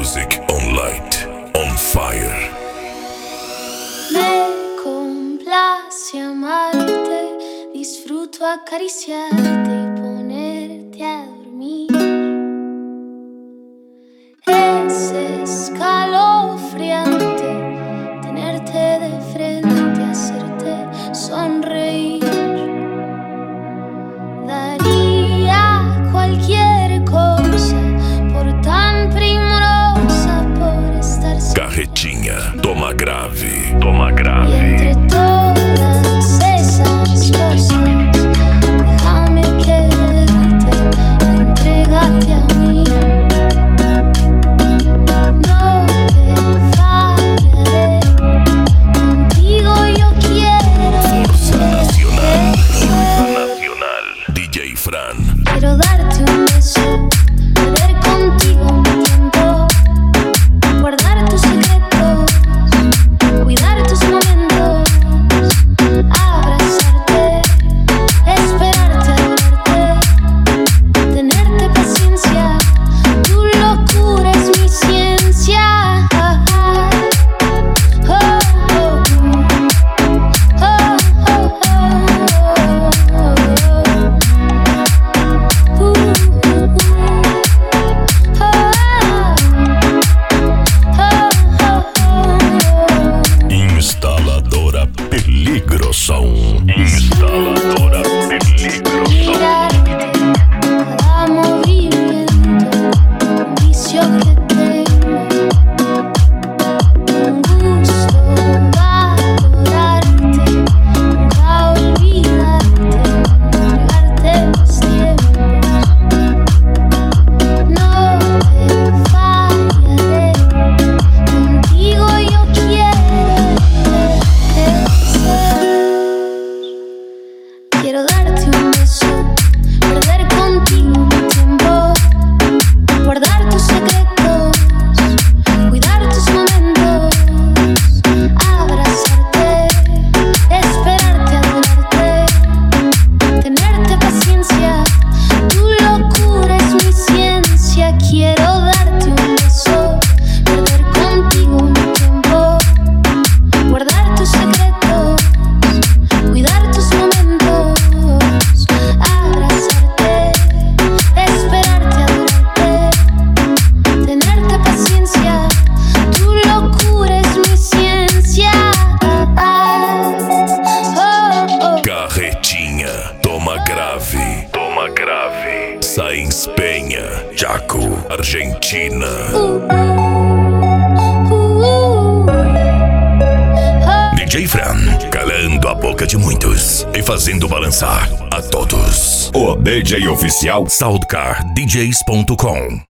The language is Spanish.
Music on light, on fire. Me complace amarte, disfruto acariciarte y ponerte a dormir. Es escalofriante tenerte de frente, hacerte sonreír. Daría cualquier cosa por tan primorosa, por estar Carretinha, toma grave, y entre todas esas cosas, déjame quererte, entrégate a mí. No te fallaré, contigo yo quiero Nacional, DJ Fran. Quiero darte un beso, perder contigo mi tiempo, guardar tus secretos, cuidar tus momentos, abrazarte, esperarte, adorarte, tenerte paciencia. Tu locura es mi ciencia. Oh, oh, Instaladora Peligroson. Instaladora Peligroson. mirarte, cada movimiento, un vicio que tengo, un gusto valorarte, nunca olvidarte, entregarte mis tiempos. No te fallaré, contigo yo quiero ser. Quiero darte un beso, perder contigo mi tiempo, guardar tus secretos, cuidar tus momentos, abrazarte, esperarte, adorarte, tenerte paciencia. Tu locura es mi ciencia. Quiero darte un beso, perder contigo mi tiempo, guardar tus secretos, cuidar tus momentos, abrazarte, esperarte, adorarte, tenerte paciencia. Tu locura es mi ciencia. Oh, oh. Carretinha, toma grave, toma grave. Sainz Penha, Jaco, Argentina. DJ Fran, calando a boca de muitos e fazendo balançar a todos. O DJ oficial SoundcarDJs.com.